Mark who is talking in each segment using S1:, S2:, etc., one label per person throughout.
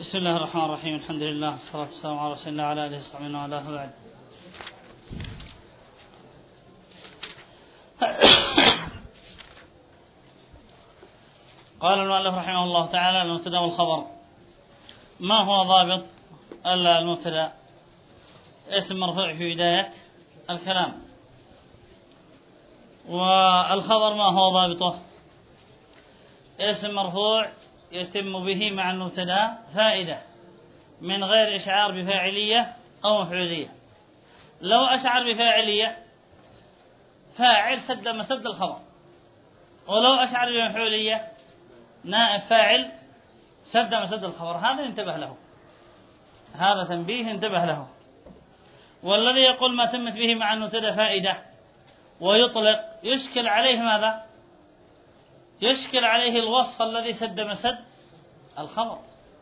S1: بسم الله الرحمن الرحيم. الحمد لله والصلاة والسلام على رسول الله وعلى آله وصحبه ومن والاه بعد. قال المؤلف رحمه الله تعالى: المبتدأ والخبر. ما هو ضابط المبتدأ؟ اسم مرفوع في بداية الكلام. والخبر ما هو ضابطه؟ اسم مرفوع يتم به مع المبتدأ فائدة من غير إشعار بفاعلية أو مفعولية. لو أشعر بفاعلية فاعل سد مسد الخبر، ولو أشعر بمفعولية نائب فاعل سد مسد الخبر. هذا انتبه له، هذا تنبيه انتبه له. والذي يقول ما تمت به مع المبتدأ فائدة ويطلق يشكل عليه ماذا؟ يشكل عليه الوصف الذي سد مسد الخبر.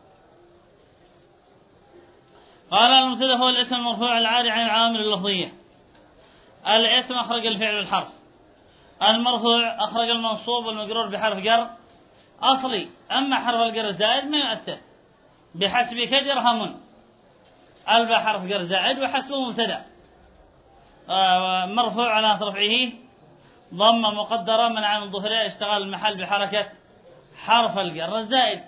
S1: قال: المبتدأ هو الاسم المرفوع العاري عن العوامل اللفظية. الاسم أخرج الفعل والحرف، المرفوع أخرج المنصوب والمجرور بحرف جر أصلي. أما حرف الجر الزائد ما يؤثر، بحسبك درهم الباء حرف جر زائد وحسبه مبتدأ مرفوع على رفعه ضمة مقدرة منع من ظهورها اشتغال المحل بحركة حرف الجر الزائد.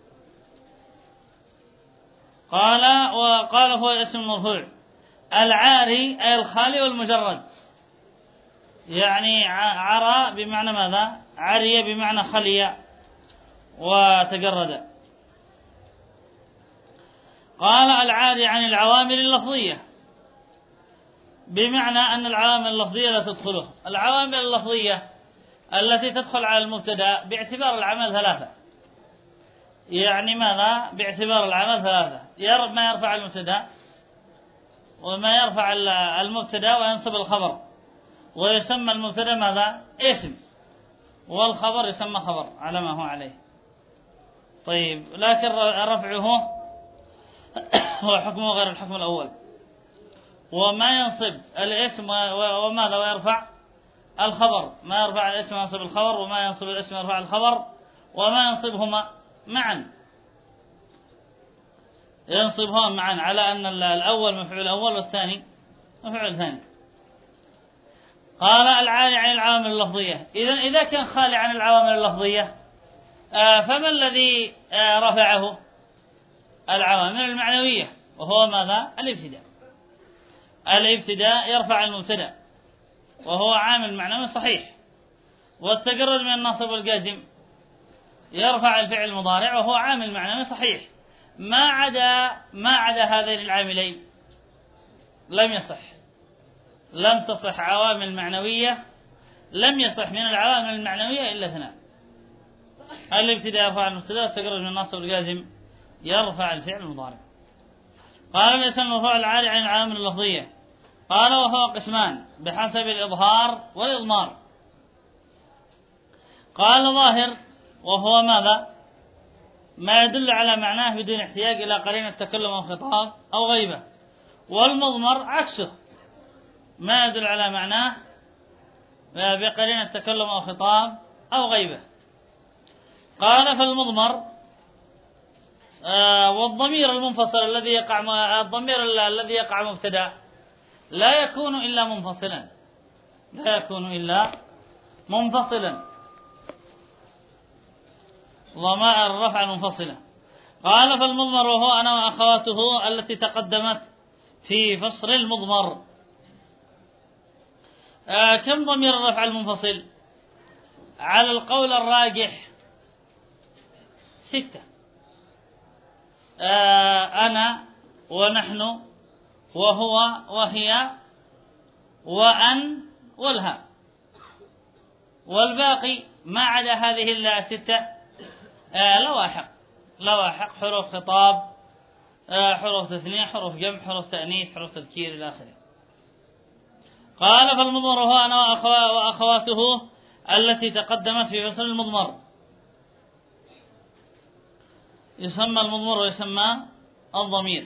S1: وقال هو اسم مرفوع العاري أي الخالي والمجرد. يعني عرى بمعنى ماذا؟ عري بمعنى خلي وتجرد. قال: العاري عن العوامل اللفظية، بمعنى أن العوامل اللفظية لا تدخله. العوامل اللفظية التي تدخل على المبتدأ باعتبار العمل ثلاثة. يعني ماذا؟ باعتبار العمل ثلاثة: ما يرفع المبتدأ، وما يرفع المبتدأ وينصب الخبر، ويسمى المبتدأ ماذا؟ اسم، والخبر يسمى خبر على ما هو عليه. طيب، لكن رفعه هو حكمه غير الحكم الأول. وما ينصب الاسم وماذا؟ ويرفع الخبر. ما يرفع الاسم ينصب الخبر، وما ينصب الاسم يرفع الخبر، وما ينصبهما معا، ينصبهما معا، على أن الأول مفعول أول والثاني مفعول ثاني. قال: العاري عن العوامل اللفظية. إذا كان خالي عن العوامل اللفظية فما الذي رفعه؟ العوامل المعنوية، وهو ماذا؟ الابتداء. الابتداء يرفع المبتدأ وهو عامل معنوي صحيح. والتجرد من النصب والجازم يرفع الفعل المضارع وهو عامل معنوي صحيح. ما عدا هذين العاملين لم يصح، لم تصح عوامل معنوية، لم يصح من العوامل المعنوية إلا اثنان: الابتداء يرفع المبتدأ، والتجرد من النصب والجازم يرفع الفعل المضارع. قال: الاسم المرفوع العاري عن العوامل اللفظية. قال: وهو قسمان بحسب الإظهار والإضمار. قال: ظاهر وهو ماذا؟ ما يدل على معناه بدون احتياج إلى قرينة تكلم أو خطاب أو غيبة. والمضمر عكسه، ما يدل على معناه بقرينة تكلم أو خطاب أو غيبة. قال: فالمضمر والضمير المنفصل الذي يقع مبتدأ لا يكون إلا منفصلا، لا يكون إلا منفصلا، ضمائر الرفع المنفصلة. قال: فالمضمر وهو أنا وأخواته التي تقدمت في فصل المضمر. كم ضمير الرفع المنفصل؟ على القول الراجح 6: أنا ونحن وهو وهي وأن والها. والباقي ما عدا هذه الستة لواحق، حروف خطاب، حروف تثنية، حروف جمع، حروف تأنيث، حروف تذكير إلى آخره. قال: فالمضمر هو أنا وأخواته التي تقدمت في فصل المضمر. يسمى المضمر ويسمى الضمير.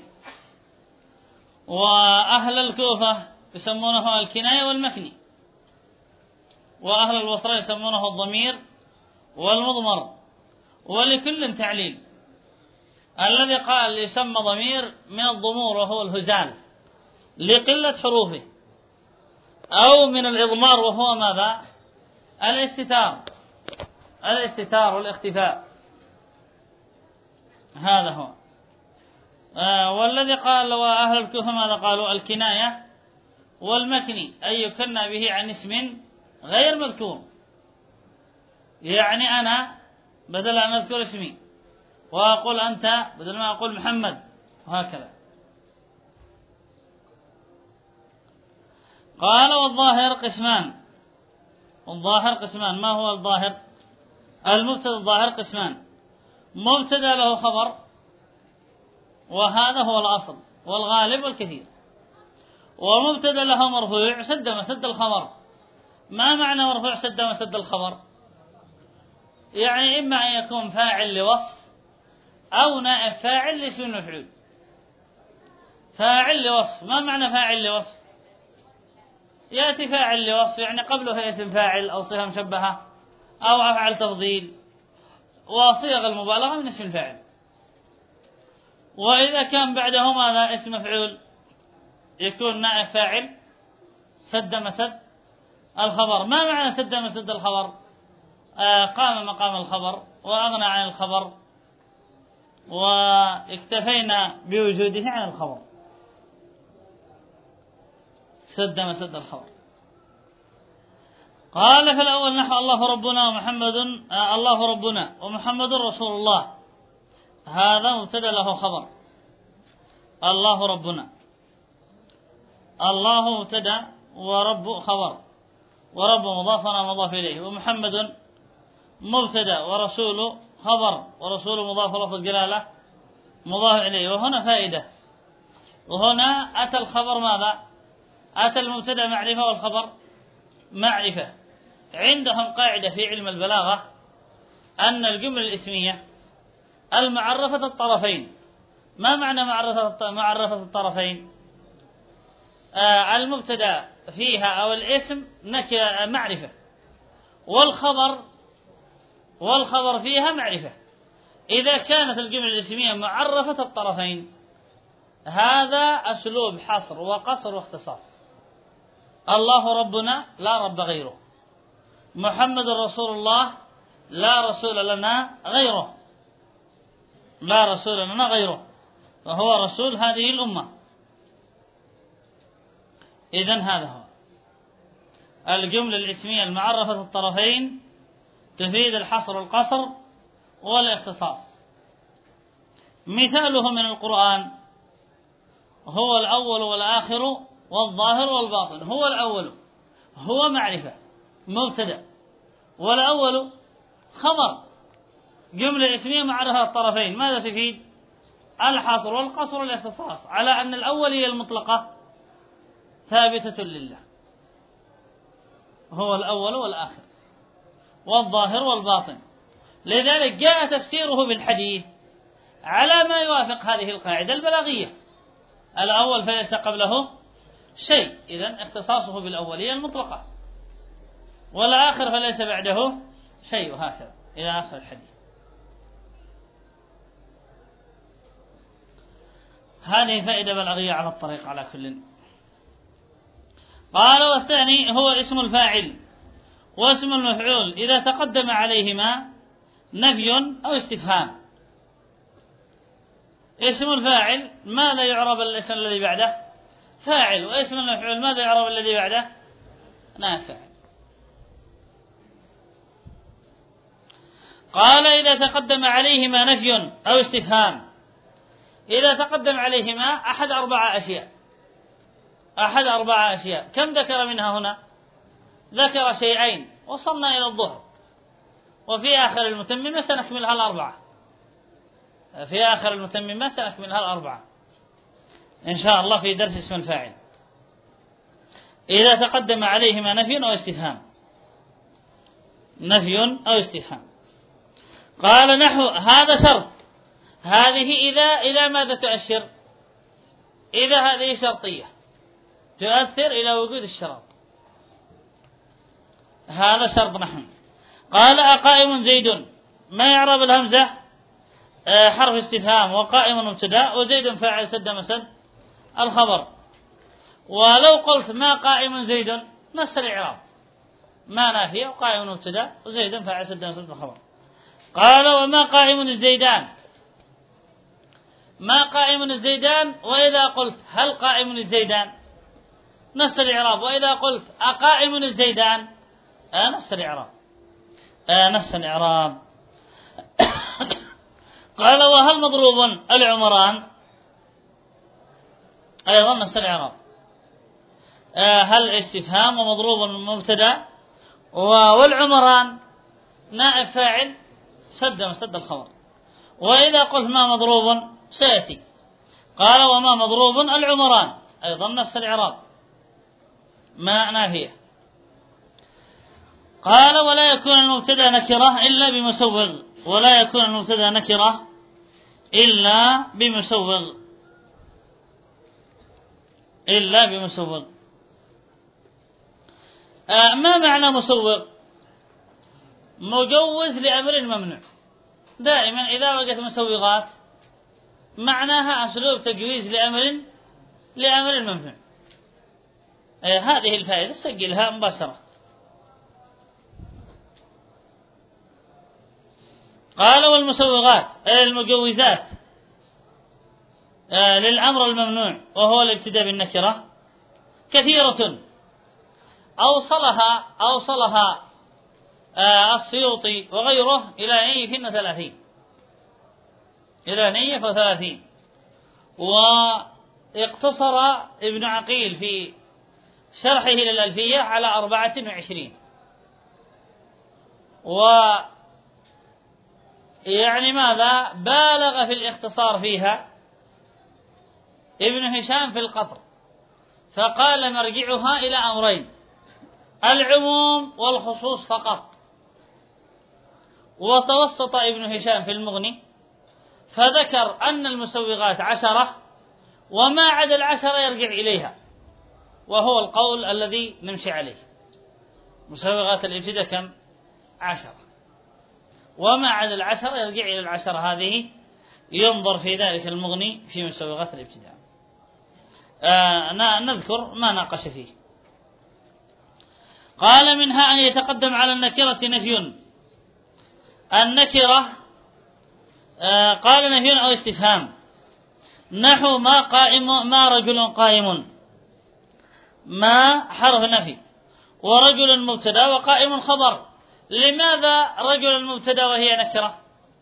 S1: وأهل الكوفة يسمونه الكناية والمكني، وأهل البصرة يسمونه الضمير والمضمر، ولكل تعليل. الذي قال يسمى ضمير من الضمور وهو الهزال لقلة حروفه، أو من الإضمار وهو ماذا؟ الاستتار والاختفاء، هذا هو. والذي قال وأهل الكوفة ماذا قالوا؟ الكناية والمكني، أي يكنى به عن اسم غير مذكور، يعني أنا بدل أن أذكر اسمي وأقول أنت بدل ما أقول محمد، وهكذا. قال والظاهر قسمان. الظاهر قسمان. ما هو الظاهر؟ المبتدا الظاهر قسمان: مبتدا له خبر، وهذا هو الأصل والغالب والكثير، ومبتدا له مرفوع سد مسد الخبر. ما معنى مرفوع سد مسد الخبر؟ يعني إما أن يكون فاعل لوصف أو نائب فاعل لاسم المفعول. فاعل لوصف، ما معنى فاعل لوصف؟ يأتي فاعل لوصف يعني قبله اسم فاعل أو صيغة مشبهة أو أفعال تفضيل وصيغ المبالغة من اسم الفاعل. وإذا كان بعده ماذا؟ اسم مفعول، يكون نائب فاعل سد مسد الخبر. ما معنى سد مسد الخبر؟ قام مقام الخبر وأغنى عن الخبر واكتفينا بوجوده عن الخبر. سد مسد الخبر. قال في الأول نحو الله ربنا ومحمد الله ربنا ومحمد رسول الله، هذا مبتدا له خبر. الله ربنا، الله مبتدا ورب خبر، ورب مضاف مضاف إليه، ومحمد مبتدا ورسول خبر، ورسول مضاف لفظ الجلالة مضاف إليه. وهنا فائدة، وهنا أتى الخبر ماذا؟ أتى المبتدا معرفة والخبر معرفة. عندهم قاعدة في علم البلاغة أن الجملة الاسمية المعرفة الطرفين. ما معنى معرفة الطرفين؟ المبتدا فيها أو الاسم معرفة، والخبر فيها معرفة. إذا كانت الجملة الاسمية معرفة الطرفين، هذا أسلوب حصر وقصر واختصاص. الله ربنا لا رب غيره، محمد رسول الله لا رسول لنا غيره، لا رسول لنا غيره، وهو رسول هذه الأمة. إذن هذا هو الجملة الاسمية المعرفة الطرفين، تفيد الحصر والقصر والاختصاص. مثاله من القرآن: هو الأول والآخر والظاهر والباطن. هو الأول هو معرفة مبتدأ، والأول خبر، جملة اسمية معرفة الطرفين. ماذا تفيد؟ الحصر والقصر والاختصاص، على أن الأولية المطلقة ثابتة لله، هو الأول والآخر والظاهر والباطن. لذلك جاء تفسيره بالحديث على ما يوافق هذه القاعدة البلاغية: الأول فليس قبله شيء، إذن اختصاصه بالأولية المطلقة، والآخر فليس بعده شيء، وهكذا إلى آخر الحديث. هذه فائدة بلاغية على الطريق على كل. قال: والثاني هو اسم الفاعل واسم المفعول إذا تقدم عليهما نفي أو استفهام. اسم الفاعل ماذا يعرب الاسم الذي بعده؟ فاعل. واسم المفعول ماذا يعرب الذي بعده؟ نائب فاعل. قال: إذا تقدم عليهما نفي أو استفهام. إذا تقدم عليهما أحد أربع أشياء. كم ذكر منها هنا؟ ذكر شيئين، وصلنا إلى الظهر، وفي آخر المتممة سنكملها الأربعة. في آخر المتممة سنكملها الأربعة إن شاء الله في درس اسم الفاعل. إذا تقدم عليهما نفي أو استفهام. نفي أو استفهام. قال: نحو هذا شرط. هذه إذا إلى ماذا تؤشر؟ إذا هذه شرطية تؤثر إلى وجود الشرط. هذا شرط نحو. قال: أقائم زيد. ما يعرب الهمزة؟ حرف استفهام وقائم مبتدأ وزيد فاعل سد مسد الخبر. ولو قلت ما قائم زيد نفس الإعراب، ما نافية وقائم مبتدأ وزيد فاعل سد مسد الخبر. قال وما قائم الزيدان، ما قائم الزيدان، وإذا قلت هل قائم الزيدان نفس الإعراب، وإذا قلت أقائم الزيدان نفس الإعراب نفس الإعراب. قال وهل مضروب العمران، أيضا نفس الإعراب. هل استفهام ومضروب مبتدأ، والعمران نائب فاعل سد مسد الخبر. وإذا قلت ما مضروب سيأتي. قال وما مضروب العمران، أيضا نفس الإعراب ما نافية. قال ولا يكون المبتدأ نكرة إلا بمسوغ، ولا يكون المبتدأ نكرة إلا بمسوغ، إلا بمسوغ. ما معنى مسوغ؟ مجوز لأمر ممنوع. دائما إذا وجدت مسوغات معناها أسلوب تجويز لأمر ممنوع. هذه الفائدة سجلها مباشرة. قال والمسوغات المجوزات للأمر الممنوع وهو الابتداء بالنكرة كثيرة، أوصلها السيوطي وغيره إلى 130، واقتصر ابن عقيل في شرحه للألفية على 24. يعني ماذا بالغ في الاختصار فيها ابن هشام في القطر، فقال مرجعها إلى أمرين: العموم والخصوص فقط. وتوسط ابن هشام في المغني فذكر أن المسوغات 10، وما عدا 10 يرجع إليها، وهو القول الذي نمشي عليه. مسوغات الابتداء كم؟ 10، وما عدا 10 يرجع إلى 10 هذه. ينظر في ذلك المغني في مسوغات الابتداء. نذكر ما ناقش فيه. قال منها أن يتقدم على النكرة نفي. النكرة قال نفي أو استفهام، نحو ما رجل قائم، ما حرف نفي، ورجل مبتدا وقائم خبر. لماذا رجل مبتدا وهي نكرة؟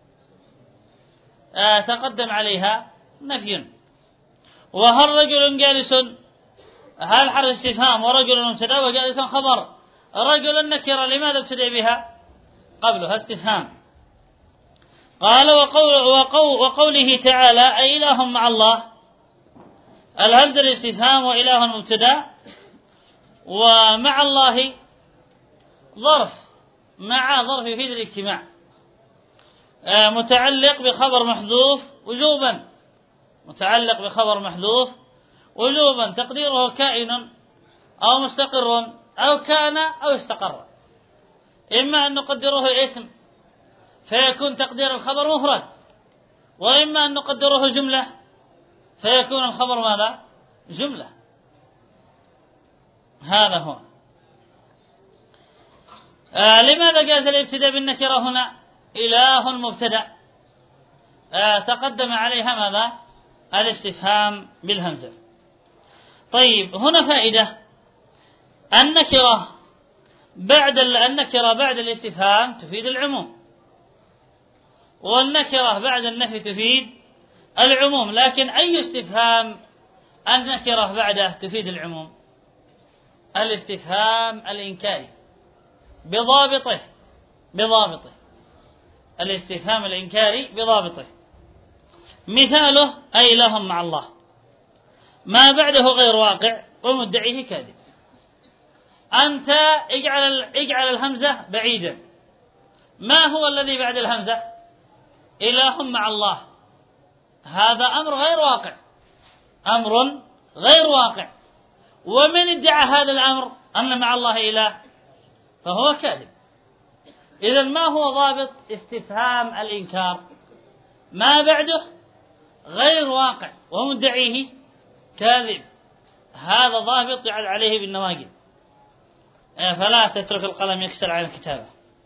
S1: تقدم عليها نفي. وهل رجل جالس، هل حرف استفهام ورجل مبتدا وجالس خبر. رجل نكرة لماذا ابتدأ بها قبلها استفهام؟ قال وقوله تعالى أي إله مع الله، الهمزة الاستفهام وإله مبتدا، ومع الله ظرف، مع ظرف يفيد الاجتماع، متعلق بخبر محذوف وجوبا، متعلق بخبر محذوف وجوبا، تقديره كائن أو مستقر أو كان أو استقر. إما أن نقدره اسم فيكون تقدير الخبر مفرد، وإما أن نقدره جملة فيكون الخبر ماذا؟ جملة. هذا هو. لماذا جاز الابتداء بالنكرة هنا؟ إله مبتدأ تقدم عليها ماذا؟ الاستفهام بالهمزة. طيب هنا فائدة: النكرة بعد الاستفهام تفيد العموم، والنكرة بعد النفي تفيد العموم. لكن أي استفهام النكرة بعده تفيد العموم؟ الاستفهام الإنكاري بضابطه الاستفهام الإنكاري بضابطه. مثاله أي لهم مع الله، ما بعده غير واقع ومدعيه كاذب. أنت اجعل الهمزة بعيدا. ما هو الذي بعد الهمزة؟ إله مع الله. هذا أمر غير واقع، ومن ادعى هذا الأمر أن مع الله إله فهو كاذب. إذن ما هو ضابط استفهام الإنكار؟ ما بعده غير واقع ومدعيه كاذب. هذا ضابط يعد عليه بالنواجذ، فلا تترك القلم يكسر على الكتابة.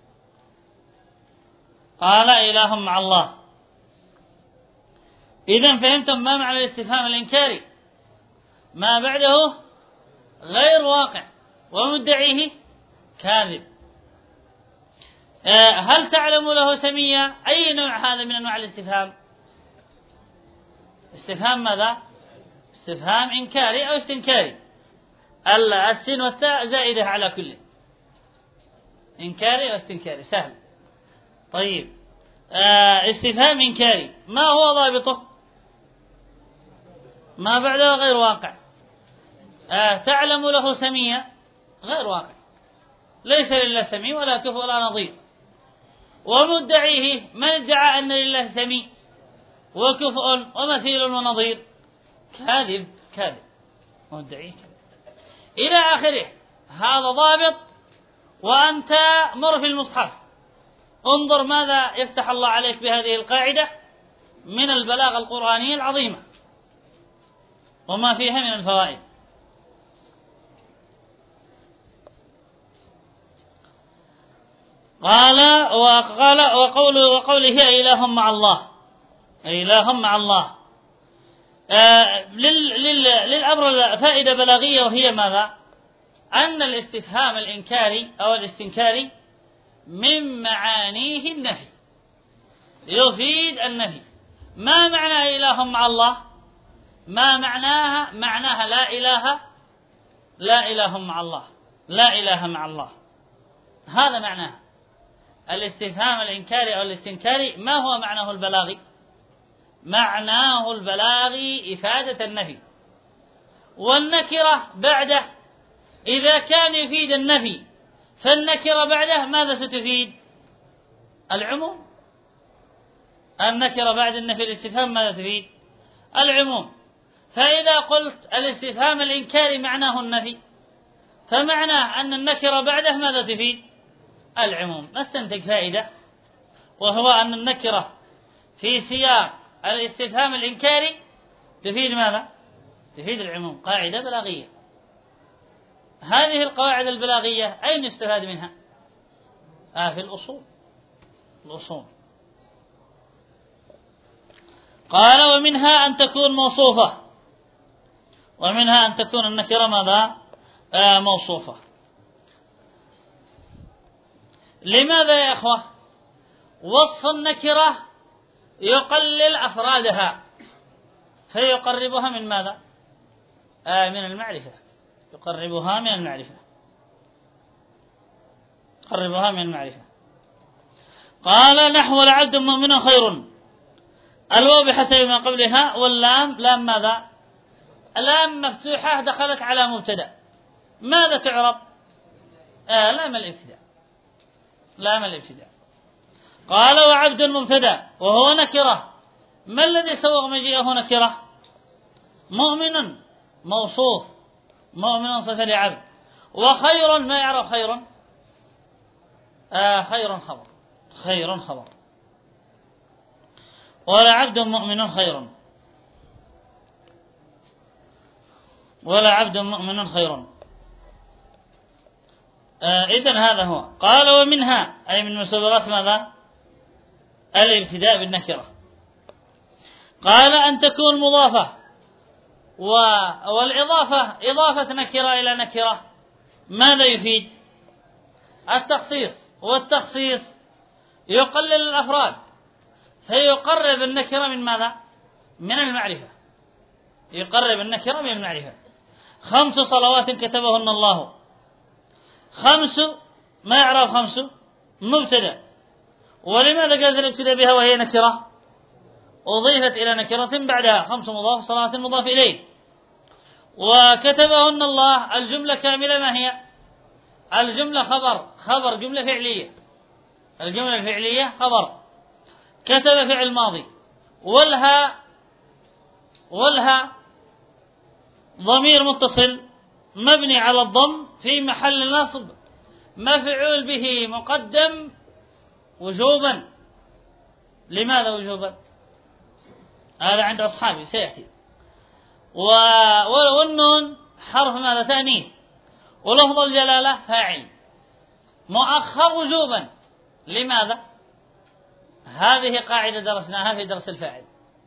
S1: قال إله مع الله. إذن فهمتم ما معنى الاستفهام الإنكاري؟ ما بعده غير واقع ومدعيه كاذب. هل تعلم له سميا؟ أي نوع هذا من أنواع الاستفهام؟ استفهام ماذا؟ استفهام إنكاري أو استنكاري. السين والتاء زائدة على كل، إنكاري أو استنكاري، سهل. طيب، استفهام إنكاري ما هو ضابطه؟ ما بعده غير واقع. تعلم له سميا؟ غير واقع، ليس لله سمي ولا كفء ولا نظير. ومدعيه من ادعى أن لله سمي وكفء ومثيل ونظير؟ كاذب كاذب، مدعيه كاذب إلى آخره. هذا ضابط. وأنت مر في المصحف انظر ماذا يفتح الله عليك بهذه القاعدة من البلاغة القرآنية العظيمة وما فيها من الفوائد. وقوله إله مع الله، إله مع الله. للأمر فائدة بلاغية، وهي ماذا؟ أن الاستفهام الإنكاري أو الاستنكاري من معانيه النفي، يفيد النفي. ما معنى إله مع الله؟ ما معناها؟ معناها لا إله مع الله، لا إله مع الله. هذا معناه الاستفهام الإنكاري أو الاستنكاري. ما هو معناه البلاغي؟ معناه البلاغي إفادة النفي. والنكرة بعده إذا كان يفيد النفي، فالنكرة بعده ماذا ستفيد؟ العموم. النكرة بعد النفي الاستفهام ماذا تفيد؟ العموم. فإذا قلت الاستفهام الإنكاري معناه النفي، فمعناه أن النكرة بعده ماذا تفيد؟ العموم. نستنتج فائدة، وهو أن النكرة في سياق الاستفهام الإنكاري تفيد ماذا؟ تفيد العموم. قاعدة بلاغية. هذه القواعد البلاغية أين يستفاد منها؟ في الأصول. قال ومنها أن تكون موصوفة، ومنها أن تكون النكرة ماذا؟ موصوفة. لماذا يا أخوة؟ وصف النكرة يقلل أفرادها فيقربها من ماذا؟ من المعرفة. يقربها من المعرفة. قال نحو العبد مؤمن خير. الواو بحسب ما قبلها، واللام لام ماذا؟ لام مفتوحة دخلت على مبتدأ. ماذا تعرب؟ لام الابتداء. قال وعبد مبتدأ وهو نكرة. ما الذي سوغ مجيئه نكرة؟ مؤمن موصوف، مؤمن صفة لعبد. وخير ما يعرف خير؟ خير خبر. ولا عبد مؤمن خير، ولا عبد مؤمن خير. إذن هذا هو. قال ومنها أي من مسببات ماذا؟ الابتداء بالنكرة. قال أن تكون مضافة. والإضافة إضافة نكرة إلى نكرة ماذا يفيد؟ التخصيص. والتخصيص يقلل الأفراد فيقرب النكرة من ماذا؟ من المعرفة. يقرب النكرة من المعرفة. 5 صلوات كتبهن الله. 5 ما يعرف 5 مبتدأ. ولماذا قالت الابتداء بها وهي نكرة؟ أضيفت إلى نكرة بعدها. 5 مضاف، صلاة مضاف إليه. وكتبهن الله الجملة كاملة ما هي؟ الجملة خبر جملة فعلية. الجملة الفعلية خبر. كتب فعل ماضي. والها ضمير متصل مبني على الضم في محل نصب مفعول به مقدم وجوبا. لماذا وجوبا؟ هذا عند أصحابي سيأتي. والنون حرف ماذا؟ تأنيث. ولفظ الجلالة فاعل مؤخر وجوبا. لماذا؟ هذه قاعدة درسناها في درس الفاعل،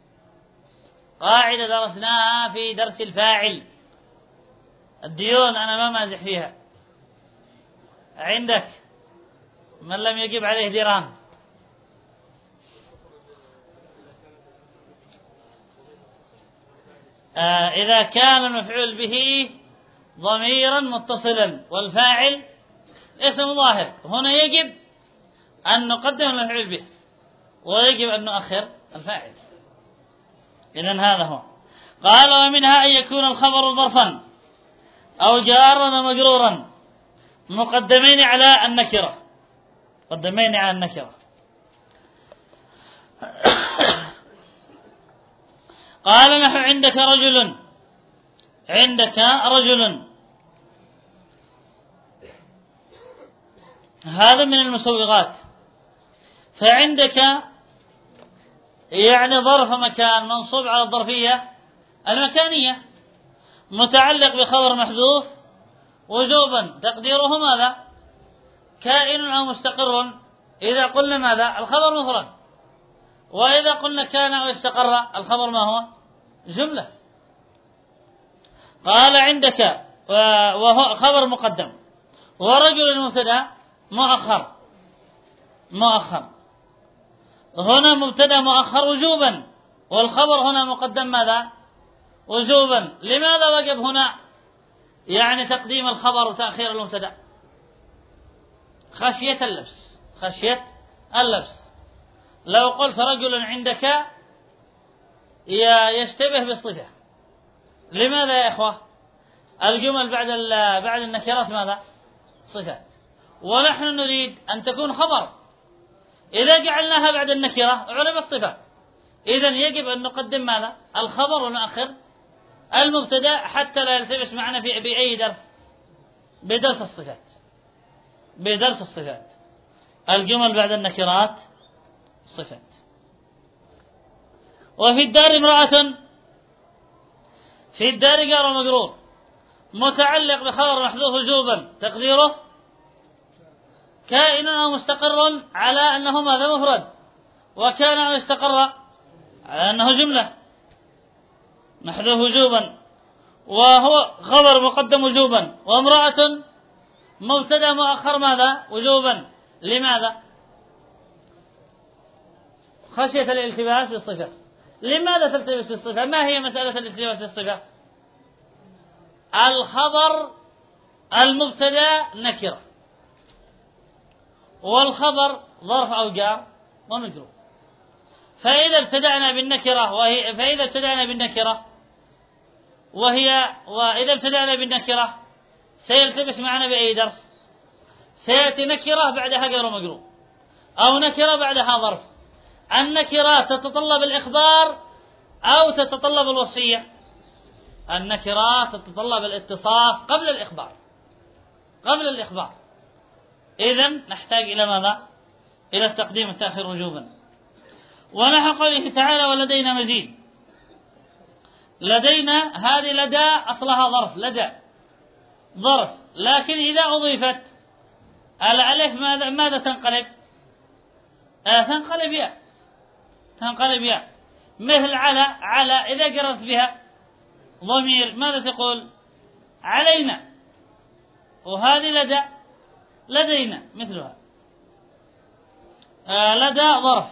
S1: قاعدة درسناها في درس الفاعل. الديون أنا ما مازح فيها. عندك من لم يجب عليه درهم؟ إذا كان المفعول به ضميرا متصلا والفاعل اسم ظاهر، هنا يجب أن نقدم المفعول به ويجب أن نؤخر الفاعل. إذن هذا هو. قال ومنها أن يكون الخبر ظرفا أو جارا ومجرورا مقدمين على النكرة، مقدمين على النكرة. قال نحو عندك رجل، عندك رجل، هذا من المسوغات. فعندك يعني ظرف مكان منصوب على الظرفية المكانية متعلق بخبر محذوف وجوبا، تقديره ماذا؟ كائن أو مستقر. إذا قلنا ماذا؟ الخبر مفرد. وإذا قلنا كان أو استقر الخبر ما هو؟ جملة. قال عندك وهو خبر مقدم، ورجل مبتدا مؤخر. مؤخر هنا مبتدا مؤخر وجوبا، والخبر هنا مقدم ماذا؟ وجوبا. لماذا وجب هنا يعني تقديم الخبر وتأخير المبتدا؟ خشية اللبس، خشية اللبس. لو قلت رجل عندك يشتبه بالصفة. لماذا يا إخوة؟ الجمل بعد النكرات ماذا؟ صفات، ونحن نريد أن تكون خبر. إذا جعلناها بعد النكرة علمت صفة، إذن يجب أن نقدم ماذا؟ الخبر ونؤخر المبتدا حتى لا يلتبس معنا في بأي درس، بدرس الصفات، بدرس الصفات. الجمل بعد النكرات صفات. وفي الدار امرأة، في الدار جار ومجرور متعلق بخبر محذوف وجوبا، تقديره كائن أو مستقر على أنه ماذا؟ مفرد. وكان أو استقر على أنه جملة محذوف وجوبا، وهو خبر مقدم وجوبا. وامرأة مبتدا مؤخر ماذا؟ وجوبا. لماذا؟ خشية الالتباس بالصفة. لماذا تلتبس بالصفة؟ ما هي مسألة الالتباس بالصفة؟ الخبر المبتدا نكرة، والخبر ظرف أو جار ومجرور. فإذا ابتدأنا بالنكرة وإذا ابتدأنا بالنكرة سيلتبس معنا بأي درس؟ سيأتي نكرة بعدها جار ومجرور، أو نكرة بعدها ظرف. النكرات تتطلب الإخبار أو تتطلب الوصية؟ النكرات تتطلب الاتصاف قبل الإخبار، قبل الإخبار. إذن نحتاج إلى ماذا؟ إلى التقديم والتأخير وجوبا. ونحو قوله تعالى ولدينا مزيد. لدينا هذه لدى أصلها ظرف، لدى ظرف، لكن إذا أضيفت الألف ماذا تنقلب؟ تنقلب ياء، تنقلب ياء. مثل على إذا جرت بها ضمير ماذا تقول؟ علينا. وهذه لدينا مثلها. لدى ظرف،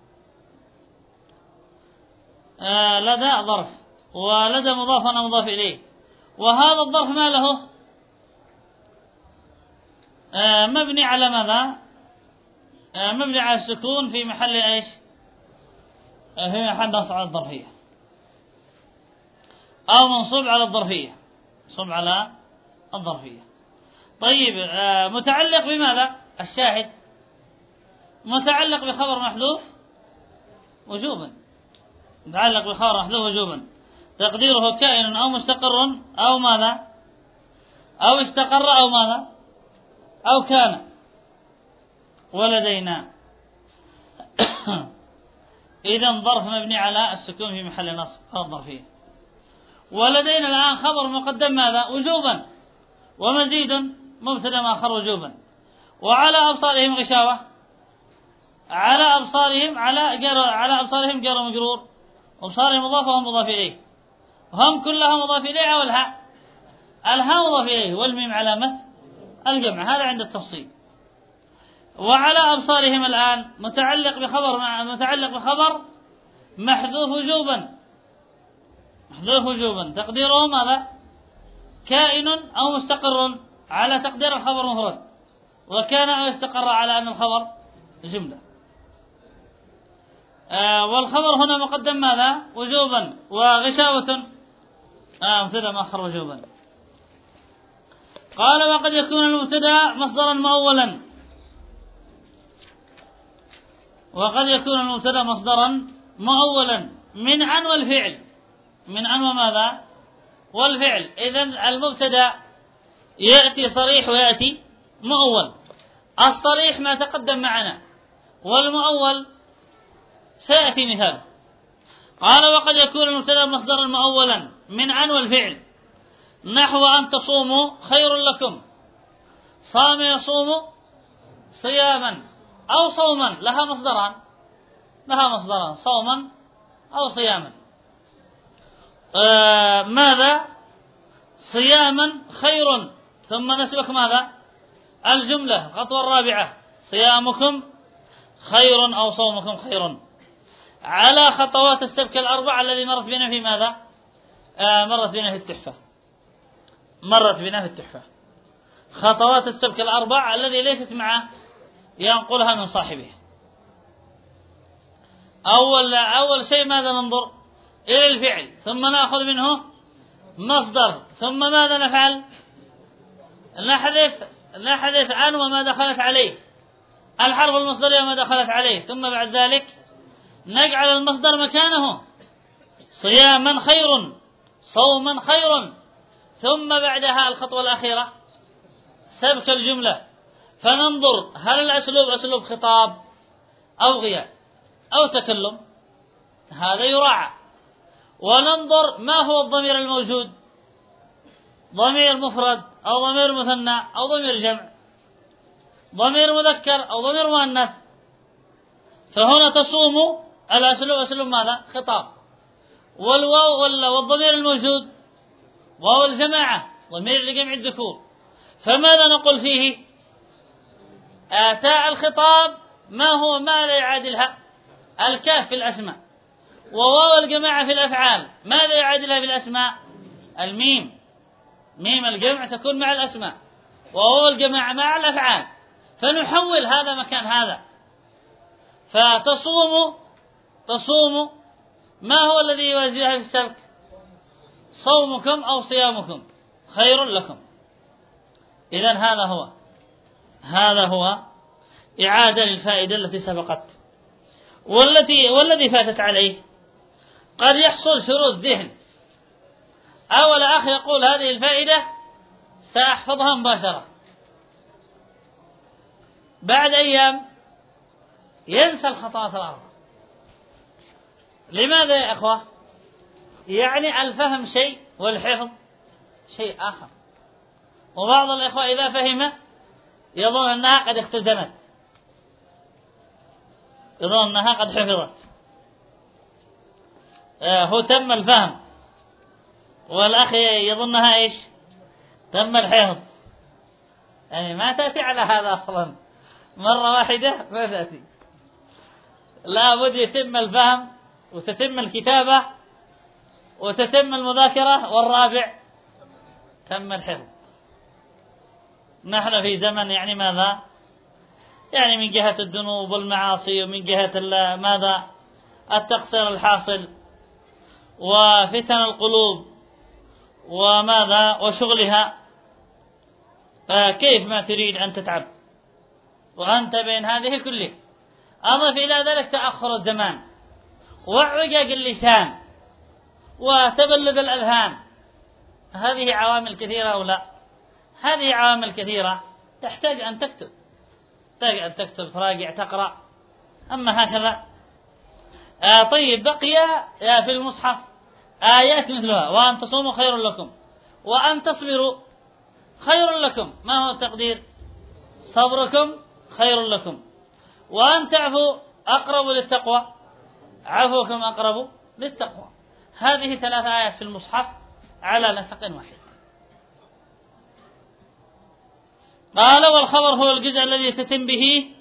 S1: لدى ظرف، ولدى مضاف ومضاف إليه. وهذا الظرف ما له؟ مبني على ماذا؟ مبني على السكون في محل ايش؟ في محل نصب على الظرفية، أو منصوب على الظرفية، منصوب على الظرفية. طيب متعلق بماذا؟ الشاهد متعلق بخبر محذوف وجوبا، متعلق بخبر محذوف وجوبا، تقديره كائن أو مستقر أو ماذا؟ أو استقر أو ماذا؟ أو كان. ولدينا إذن ظرف مبني على السكون في محل نصب هذا الظرفية. ولدينا الآن خبر مقدم ماذا؟ وجوبا، ومزيد مبتدا مؤخر وجوبا. وعلى أبصارهم غشاوة، على أبصارهم على أبصارهم جار مجرور، أبصارهم مضاف وهم مضاف إليه، هم كلها مضاف إليه والهاء مضاف إليه، والميم علامة الجمع، هذا عند التفصيل. وعلى أبصارهم الآن متعلق بخبر محذوف وجوبا، تقديره ماذا؟ كائن أو مستقر على تقدير الخبر مفرد، وكان أو استقر على أن الخبر جملة. والخبر هنا مقدم ماذا؟ وجوبا، وغشاوة مبتدا مؤخر وجوبا. قال وقد يكون المبتدا مصدرا مؤولا، وقد يكون المبتدا مصدرا مؤولا من عن والفعل، من عن وماذا؟ والفعل. إذن المبتدا يأتي صريح ويأتي مؤول. الصريح ما تقدم معنا، والمؤول سيأتي مثال. قال وقد يكون المبتدا مصدرا مؤولا من عن والفعل، نحو أن تصوموا خير لكم، صام يصوم صياما أو صوما، لها مصدران صوما أو صياما. ماذا؟ صياما خير، ثم نسبك ماذا؟ الجملة. الخطوة الرابعة صيامكم خير أو صومكم خير، على خطوات السبك الأربع الذي مرت بنا في ماذا؟ مرت بنا في التحفة. خطوات السبك الأربع الذي ليست معه ينقلها من صاحبه. أول شيء ماذا ننظر؟ إلى الفعل، ثم نأخذ منه مصدر، ثم ماذا نفعل؟ نحذف عن وما دخلت عليه، الحرف المصدري وما دخلت عليه، ثم بعد ذلك نجعل المصدر مكانه، صياما خير، صوما خير، ثم بعدها الخطوة الأخيرة سبك الجملة. فننظر هل الأسلوب أسلوب خطاب أو غياب أو تكلم، هذا يراعى. وننظر ما هو الضمير الموجود، ضمير مفرد أو ضمير مثنى أو ضمير جمع، ضمير مذكر أو ضمير مؤنث. فهنا تصوم الأسلوب أسلوب ماذا؟ خطاب. والضمير الموجود واو الجماعة، ضمير لجمع الذكور. فماذا نقول فيه؟ تاء الخطاب ما لا يعادلها؟ الكاف في الأسماء. وواو الجماعة في الأفعال ماذا يعادلها في الأسماء؟ الميم. ميم الجمع تكون مع الأسماء، وواو الجماعة مع الأفعال. فنحول هذا مكان هذا. فتصوم ما هو الذي يوازيها في السبك؟ صومكم أو صيامكم خير لكم. إذن هذا هو إعادة للفائدة التي سبقت. والذي فاتت عليه قد يحصل شروط ذهن. أول أخ يقول هذه الفائدة سأحفظها مباشرة، بعد أيام ينسى الخطوات الأربع. لماذا يا أخوة؟ يعني الفهم شيء والحفظ شيء آخر. وبعض الإخوة إذا فهم يظن أنها قد اختزنت، يظن أنها قد حفظت. هو تم الفهم، والأخ يظنها إيش؟ تم الحفظ. يعني ما تأتي على هذا أصلا، مرة واحدة ما تأتي، لا بد يتم الفهم وتتم الكتابة وتتم المذاكرة، والرابع تم الحفظ. نحن في زمن يعني ماذا؟ يعني من جهة الذنوب والمعاصي، ومن جهة ماذا؟ التقصير الحاصل، وفتن القلوب، وماذا؟ وشغلها. كيف ما تريد أن تتعب وأنت بين هذه كله؟ أضف إلى ذلك تأخر الزمان، وعجاج اللسان، وتبلد الأذهان. هذه عوامل كثيرة أو لا؟ هذه عوامل كثيرة تحتاج أن تكتب، تراجع، تقرأ. أما هكذا طيب بقي في المصحف آيات مثلها: وأن تصوموا خير لكم، وأن تصبروا خير لكم. ما هو التقدير؟ صبركم خير لكم. وأن تعفوا أقرب للتقوى، عفوكم أقرب للتقوى. هذه 3 آيات في المصحف على نسق واحد. قال: والخبر هو الجزء الذي تتم به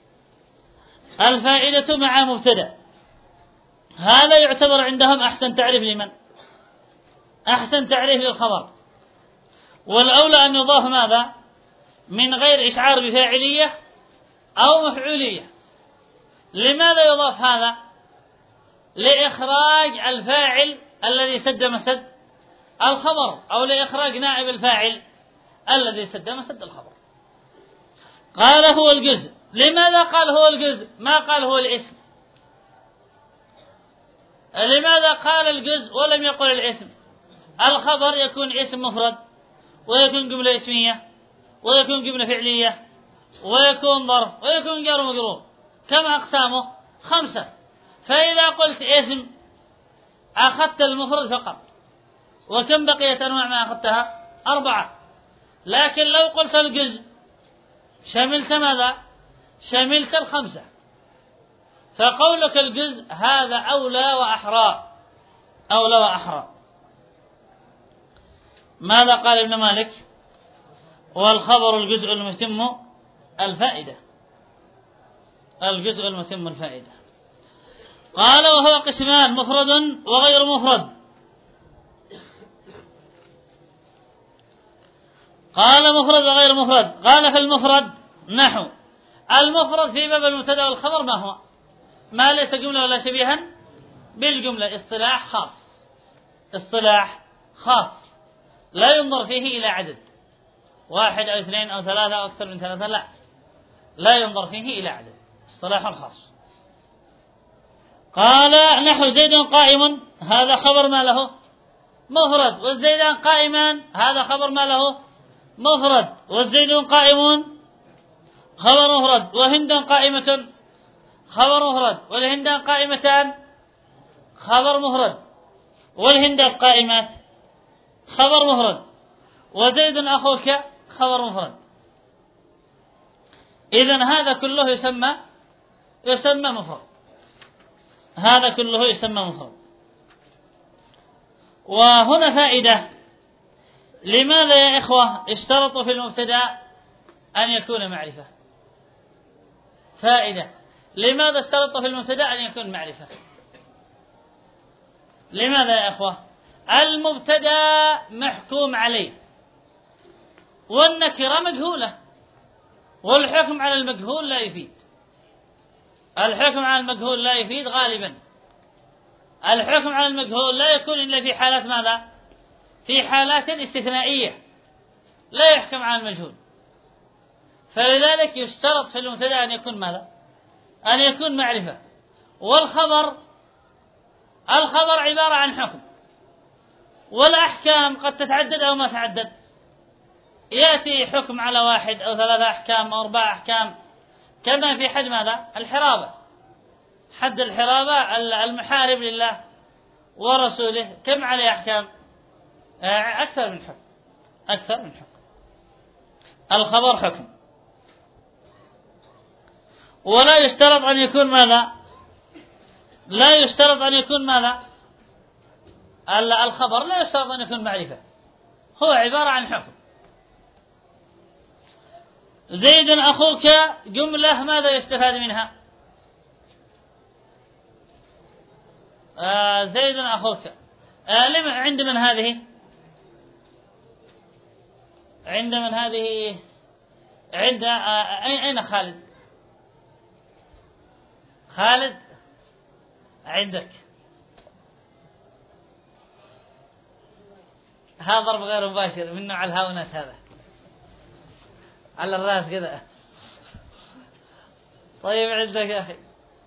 S1: الفائدة مع مبتدأ. هذا يعتبر عندهم أحسن تعريف لمن؟ أحسن تعريف للخبر. والأولى أن يضاف ماذا؟ من غير إشعار بفاعلية أو مفعولية. لماذا يضاف هذا؟ لإخراج الفاعل الذي سد مسد الخبر، أو لإخراج نائب الفاعل الذي سد مسد الخبر. قال: هو الجزء. لماذا قال هو الجزء؟ ما قال هو الاسم. لماذا قال الجزء ولم يقل الاسم؟ الخبر يكون اسم مفرد، ويكون جملة اسمية، ويكون جملة فعلية، ويكون ظرف، ويكون جار ومجرور. كم أقسامه؟ 5. فإذا قلت اسم أخذت المفرد فقط. وكم بقيت أنواع ما أخذتها؟ 4. لكن لو قلت الجزء شملت ماذا؟ شملت 5. فقولك الجزء هذا أولى وأحرى، أولى وأحرى. ماذا قال ابن مالك؟ والخبر الجزء المتم الفائدة، الجزء المتم الفائدة. قال: وهو قسمان: مفرد وغير مفرد. قال: مفرد وغير مفرد. قال: فالمفرد نحو المفرد في باب المبتدأ والخبر ما هو؟ ما ليس جملة ولا شبيها بالجملة. اصطلاح خاص، اصطلاح خاص لا ينظر فيه إلى عدد 1 أو 2 أو 3 أو أكثر من 3، لا ينظر فيه إلى عدد، اصطلاح خاص. قال: نحو زيد قائم، هذا خبر ما له؟ مفرد. والزيدان قائمان، هذا خبر ما له؟ مفرد. والزيد قائمون خبر مفرد. وهند قائمة خبر مفرد. والهندان قائمتان خبر مفرد. والهندات قائمات خبر مفرد. وزيد أخوك خبر مفرد. إذن هذا كله يسمى مفرد، هذا كله يسمى مفرد. وهنا فائدة: لماذا يا إخوة اشترطوا في المبتدأ أن يكون معرفة؟ فائدة: لماذا اشترطوا في المبتدأ أن يكون معرفة؟ لماذا يا إخوة؟ المبتدأ محكوم عليه، والنكرة مجهولة، والحكم على المجهول لا يفيد. الحكم على المجهول لا يفيد غالبا. الحكم على المجهول لا يكون إلا في حالات ماذا؟ في حالات استثنائية لا يحكم على المجهول. فلذلك يشترط في المبتدأ أن يكون ماذا؟ أن يكون معرفة. والخبر عبارة عن حكم، والأحكام قد تتعدد أو ما تعدد. يأتي حكم على 1 أو 3 أحكام أو 4 أحكام، كما في حد ماذا؟ الحرابة. حد الحرابة المحارب لله ورسوله كم عليه أحكام؟ أكثر من حكم، أكثر من حكم. الخبر حكم. ولا يشترط أن يكون ماذا؟ لا يشترط أن يكون ماذا؟ الخبر لا يشترط أن يكون معرفة، هو عبارة عن حكم. زيد أخوك جملة ماذا يستفاد منها؟ زيد أخوك عند من هذه؟ عند من هذه؟ عند أين خالد؟ خالد عندك. هذا ضرب غير مباشر من نوع الهاونات، هذا على الراس كذا. طيب عندك يا أخي.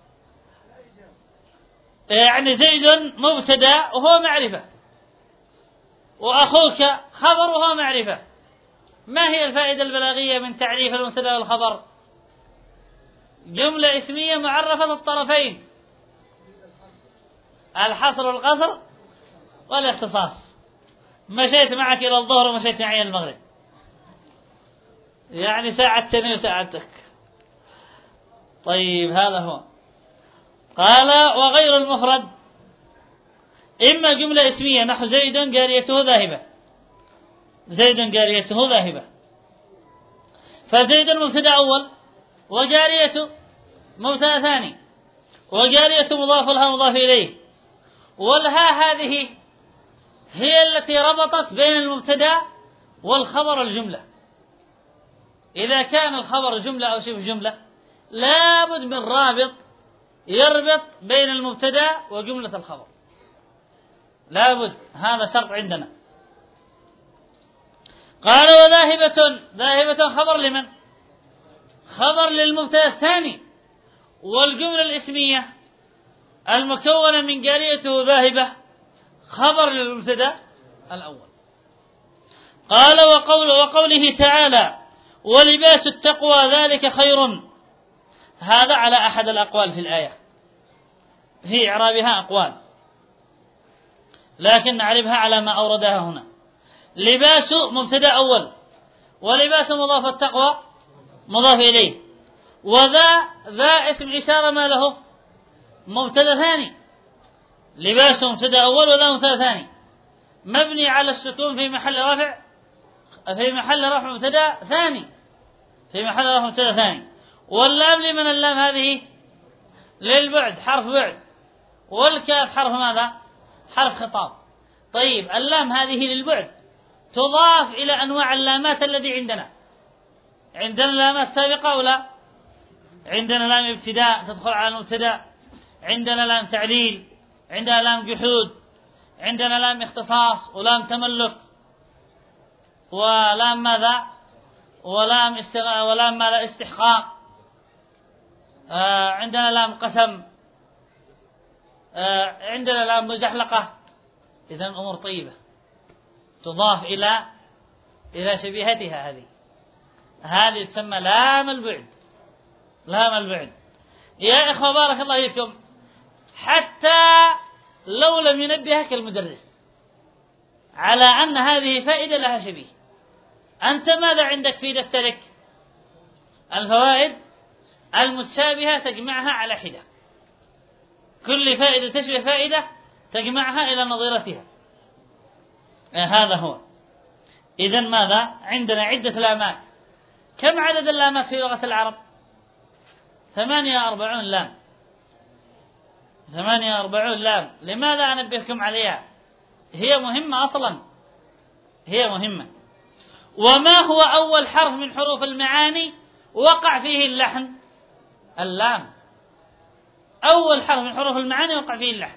S1: يعني زيد مبتدأ وهو معرفة، وأخوك خبر وهو معرفة. ما هي الفائدة البلاغية من تعريف المبتدأ والخبر؟ جملة اسمية معرفة الطرفين، الحصر والقصر والاختصاص. مشيت معك إلى الظهر ومشيت معي إلى المغرب، يعني ساعدتني وساعدتك. طيب هذا هو. قال وغير المفرد إما جملة اسمية نحو زيد جاريته ذاهبة، زيد جاريته ذاهبة، فزيد مبتدأ أول وجاريته مبتدأ ثاني، وجارية مضاف لها مضاف إليه، والها هذه هي التي ربطت بين المبتدأ والخبر الجملة. إذا كان الخبر جملة أو شبه جملة لابد من رابط يربط بين المبتدأ وجملة الخبر، لابد، هذا شرط عندنا. قال وذاهبة، ذاهبة خبر لمن؟ خبر للمبتدأ الثاني، والجملة الاسمية المكونة من جاريته ذاهبة خبر للمبتدأ الأول. قال وقوله تعالى ولباس التقوى ذلك خير، هذا على أحد الأقوال في الآية، في إعرابها أقوال، لكن نعربها على ما أوردها هنا. لباس مبتدأ أول، ولباس مضاف التقوى مضاف إليه، ذا اسم إشارة ما له مبتدأ ثاني، لباس مبتدأ أول وذا مبتدأ ثاني مبني على السكون في محل رفع، في محل رفع مبتدأ ثاني، في محل رفع مبتدأ ثاني. واللام لمن اللام هذه؟ للبعد، حرف بعد، والكاف حرف ماذا؟ حرف خطاب. طيب اللام هذه للبعد تضاف إلى أنواع اللامات الذي عندنا لامات سابقة أو لا؟ عندنا لام ابتداء تدخل على المبتدأ، عندنا لام تعليل، عندنا لام جحود، عندنا لام اختصاص، ولام تملك، ولام ماذا؟ ولام ماذا؟ استحقاق، عندنا لام قسم، عندنا لام مزحلقة. إذن أمور طيبة تضاف إلى شبيهتها، هذه تسمى لام البعد، لام البعد. يا إخوة بارك الله فيكم، حتى لو لم ينبهك المدرس على أن هذه فائدة لها شبيه، أنت ماذا عندك في دفترك؟ الفوائد المتشابهة تجمعها على حدة، كل فائدة تشبه فائدة تجمعها إلى نظيرتها، هذا هو. إذن ماذا؟ عندنا عدة لامات. كم عدد اللامات في لغة العرب؟ 48 لام، 48 لام. لماذا أنبهكم عليها؟ هي مهمة أصلا، هي مهمة. وما هو أول حرف من حروف المعاني وقع فيه اللحن؟ اللام، أول حرف من حروف المعاني وقع فيه اللحن.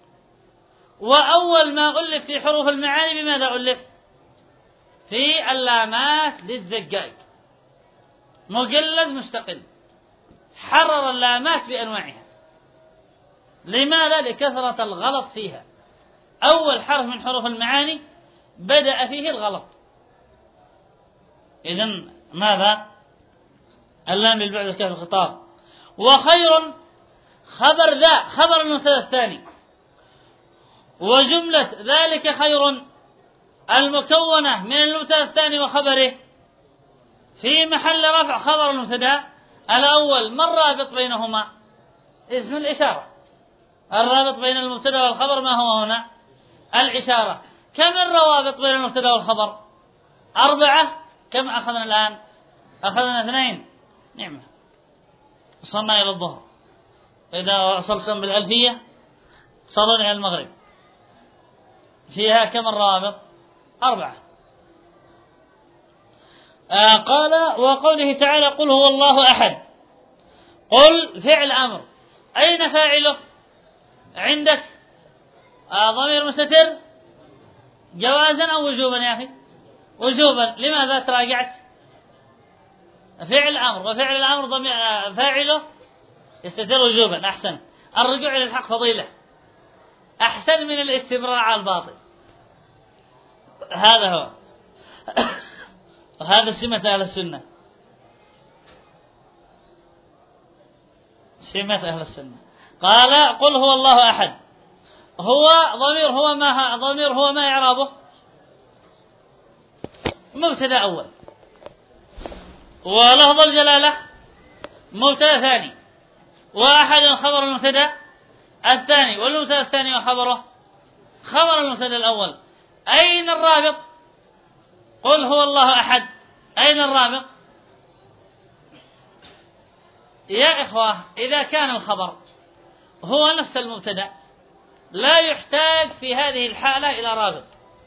S1: وأول ما ألف في حروف المعاني بماذا ألف؟ في اللامات للزجاج، مجلد مستقل، حرر اللامات بأنواعها. لماذا؟ لكثرة الغلط فيها. أول حرف من حروف المعاني بدأ فيه الغلط. إذن ماذا؟ اللام للبعد والكاف الخطاب. وخير خبر ذا، خبر المبتدأ الثاني، وجملة ذلك خير المكونة من المبتدأ الثاني وخبره في محل رفع خبر المبتدأ الأول. ما الرابط بينهما؟ اسم الإشارة. الرابط بين المبتدأ والخبر ما هو هنا؟ الإشارة. كم الروابط بين المبتدأ والخبر؟ 4. كم أخذنا الآن؟ أخذنا 2. نعمة، وصلنا إلى الظهر. إذا وصلتم بالألفية صلنا إلى المغرب. فيها كم الروابط؟ 4. قال وقوله تعالى قل هو الله أحد. قل فعل أمر، أين فاعله؟ عندك ضمير مستتر جوازا أو وجوبا يا أخي؟ وجوبا. لماذا تراجعت؟ فعل أمر، وفعل الأمر فاعله يستتر وجوبا. أحسن، الرجوع إلى الحق فضيلة، أحسن من الاستمرار على الباطل. هذا هو. وهذا سمة أهل السنة، سمة أهل السنة. قال قل هو الله أحد. هو ضمير هو ما إعرابه مبتدأ أول، ولفظ الجلالة مبتدأ ثاني، وأحد خبر المبتدأ الثاني، والمبتدأ الثاني وخبره خبر المبتدأ الأول. أين الرابط؟ قل هو الله أحد، أين الرابط؟ يا إخوة، إذا كان الخبر هو نفس المبتدأ لا يحتاج في هذه الحالة إلى رابط.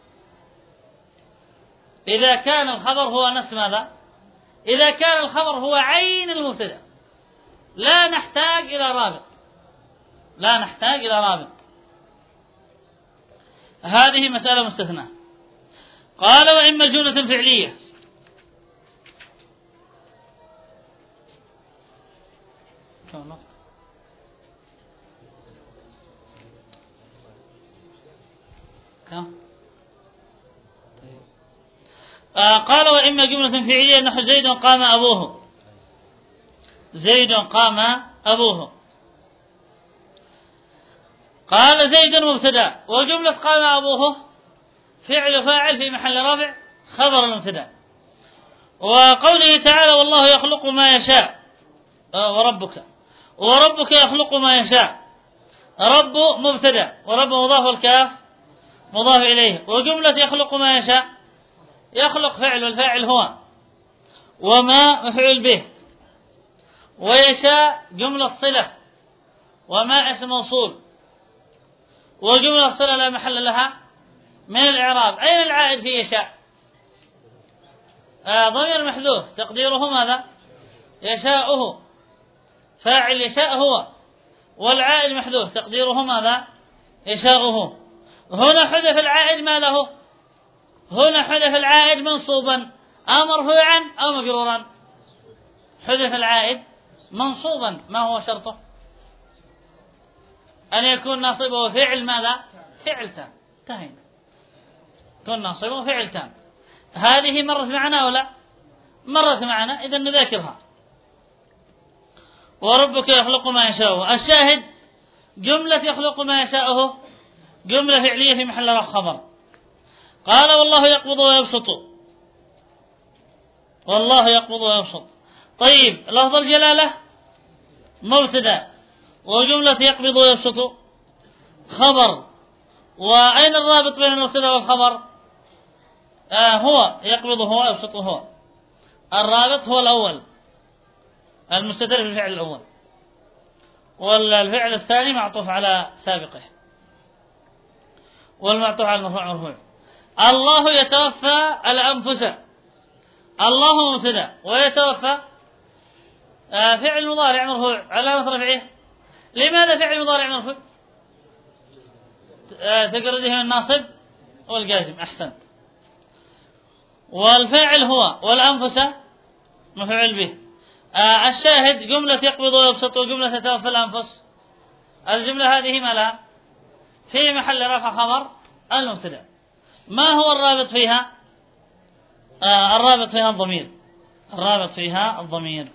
S1: إذا كان الخبر هو نفس ماذا؟ إذا كان الخبر هو عين المبتدأ لا نحتاج إلى رابط، لا نحتاج إلى رابط. هذه مسألة مستثناة. قال وإما الجملة الفعلية كم الوقت؟ كم؟ طيب. قال وإما جملة فعلية نحو زيد قام أبوه، زيد قام أبوه. قال زيد مبتدأ، وجملة قام أبوه فعل فاعل في محل رفع خبر المبتدأ. وقوله تعالى والله يخلق ما يشاء، وربك يخلق ما يشاء، رب مبتدأ ورب مضاف والكاف مضاف إليه. وجملة يخلق ما يشاء يخلق فعل والفاعل هو، وما مفعول به، ويشاء جملة صلة، وما اسم موصول، وجملة صلة لا محل لها من الإعراب. أين العائد في يشاء؟ ضمير محذوف تقديره ماذا؟ يشاؤه، فاعل يشاء هو، والعائد محذوف تقديره ماذا؟ يشاؤه. هنا حذف العائد ما له؟ هنا حذف العائد منصوبا أو مرفوعا أو مجرورا. حذف العائد منصوبا، ما هو شرطه؟ أن يكون ناصبه فعل ماذا؟ فعل تام. انتهينا، يكون ناصبه فعل تام. هذه مرت معنا أو لا؟ مرت معنا، إذا نذاكرها. وربك يخلق ما يشاء. الشاهد جملة يخلق ما يشاءه جملة فعلية في محل رفع خبر. قال والله يقبض ويبسط، والله يقبض ويبسط. طيب، لفظ الجلالة مبتدأ، وجملة يقبض ويبسط خبر. وأين الرابط بين المبتدأ والخبر؟ هو يقبض هو يبسط هو. الرابط هو الأول المستتر في الفعل الأول، والفعل الثاني معطوف على سابقه، والمعطوف على المرفوع مرفوع. الله يتوفى الأنفس، الله مبتدأ، ويتوفى فعل مضارع مرفوع علامة رفعه. لماذا فعل مضارع مرفوع؟ تجرده من الناصب والجازم. أحسنت. والفاعل هو، والأنفس مفعول به. الشاهد جملة يقبض ويبسط وجملة يتوفى الأنفس، الجملة هذه ما لها؟ في محل رفع خبر المبتدأ. ما هو الرابط فيها؟ الرابط فيها الضمير، الرابط فيها الضمير،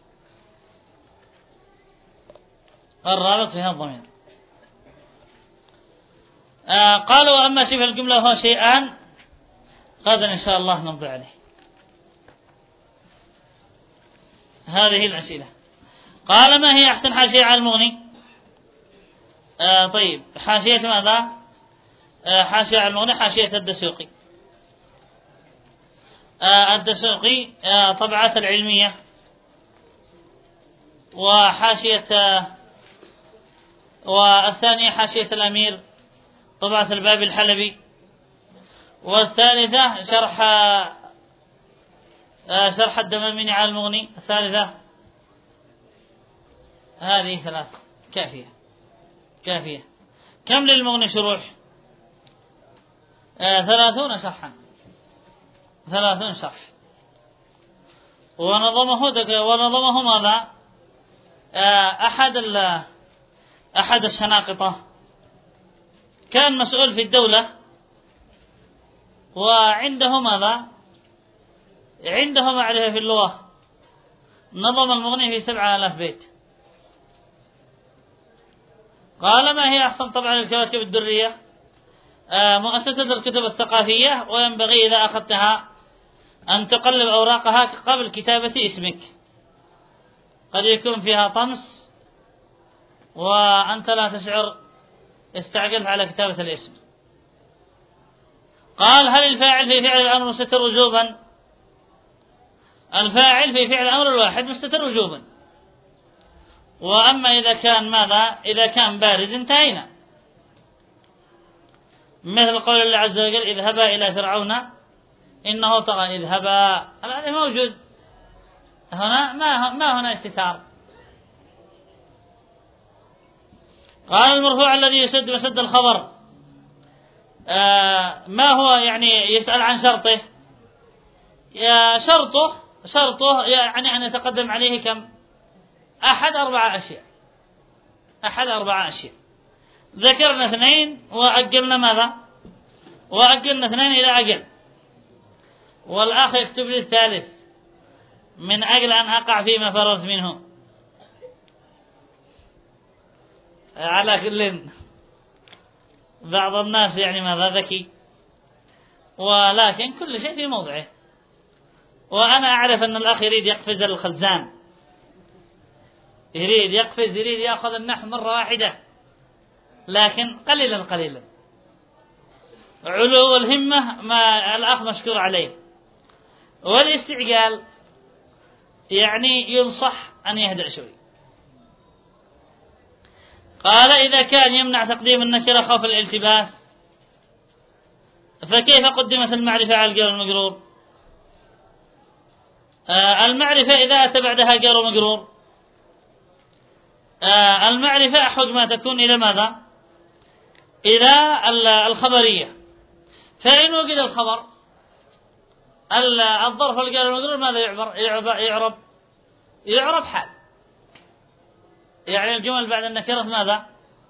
S1: الرابط فيها الضمير. قالوا وأما شبه الجملة هو شيئان، غدا إن شاء الله نمضي عليه. هذه الأسئلة. قال ما هي أحسن حاشية على المغني؟ طيب، حاشية ماذا؟ حاشية على المغني حاشية الدسوقي. الدسوقي طبعات العلمية، وحاشية والثانية حاشية الأمير طبعة الباب الحلبي، والثالثة شرح الدماميني على المغني. الثالثة هذه ثلاث كافية. كم للمغني شروح؟ 30 شرحا، 30 شرح. ونظمه ماذا؟ أحد الشناقطة كان مسؤول في الدولة، وعنده ماذا؟ عنده معرفة في اللغة. نظم المغني في 7000 بيت. قال: ما هي أحسن طبعا الكواكب الدرية؟ مؤسسة الكتب الثقافية، وينبغي إذا أخذتها أن تقلب أوراقها قبل كتابة اسمك، قد يكون فيها طمس وأنت لا تشعر، استعجلت على كتابة الاسم. قال: هل الفاعل في فعل الأمر مستتر وجوبا؟ الفاعل في فعل الأمر الواحد مستتر وجوبا، وأما إذا كان ماذا؟ إذا كان بارز انتهينا، مثل قول الله عز وجل: اذهبا إلى فرعون إنه طغى. اذهبا الآن موجود هنا، ما هنا استتار. قال: المرفوع الذي يسد مسد الخبر، ما هو؟ يعني يسأل عن شرطه. شرطه يعني أن يتقدم عليه كم؟ أحد أربع أشياء. ذكرنا 2 وأجلنا ماذا؟ وأجلنا 2 إلى أجل، والآخر يكتب لي الثالث من أجل أن أقع فيما فررت منه. على كل، بعض الناس يعني ماذا ذكي، ولكن كل شيء في موضعه. وأنا أعرف أن الأخ يريد يقفز الخزان، يريد يأخذ النحو مرة واحدة، لكن قليلا علو الهمة ما الأخ مشكور عليه، والاستعجال يعني ينصح أن يهدأ شوي. قال: إذا كان يمنع تقديم النكرة خوف الالتباس، فكيف قدمت المعرفة على الجار المجرور؟ المعرفة إذا أتى بعدها جار مجرور، المعرفة أحوج ما تكون إلى ماذا؟ إلى الخبرية. فإن وجد الخبر الظرف والجار المجرور ماذا يعرب حال. يعني الجمل بعد النكرات ماذا؟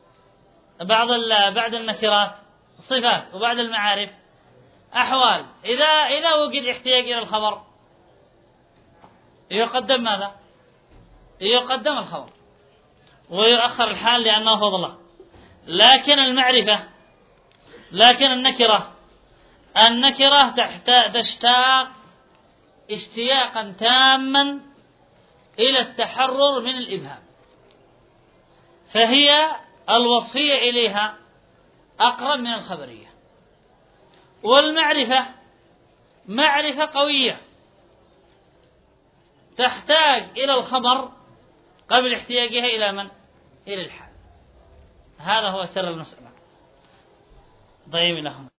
S1: بعد النكرات صفات، وبعد المعارف أحوال. إذا وجد احتياج إلى الخبر يقدم ماذا؟ يقدم الخبر ويؤخر الحال لأنه فضله. لكن النكرة تشتاق اشتياقا تاما إلى التحرر من الإبهام، فهي الوصفية إليها أقرب من الخبرية. والمعرفة معرفة قوية تحتاج إلى الخبر قبل احتياجها إلى من؟ إلى الحال. هذا هو سر المسألة. طيب لهم.